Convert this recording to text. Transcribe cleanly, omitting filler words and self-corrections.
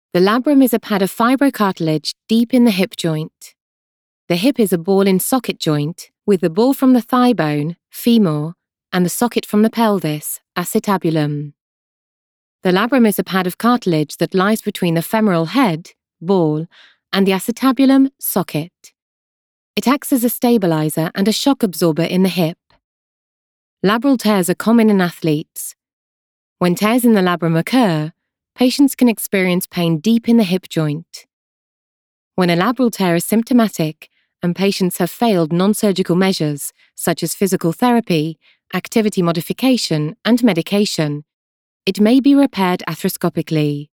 The labrum is a pad of fibrocartilage deep in the hip joint. The hip is a ball-in-socket joint with the ball from the thigh bone, femur, and the socket from the pelvis, acetabulum. The labrum is a pad of cartilage that lies between the femoral head, ball, and the acetabulum, socket. It acts as a stabilizer and a shock absorber in the hip. Labral tears are common in athletes. When tears in the labrum occur, patients can experience pain deep in the hip joint. When a labral tear is symptomatic and patients have failed non-surgical measures such as physical therapy, activity modification, and medication, it may be repaired arthroscopically.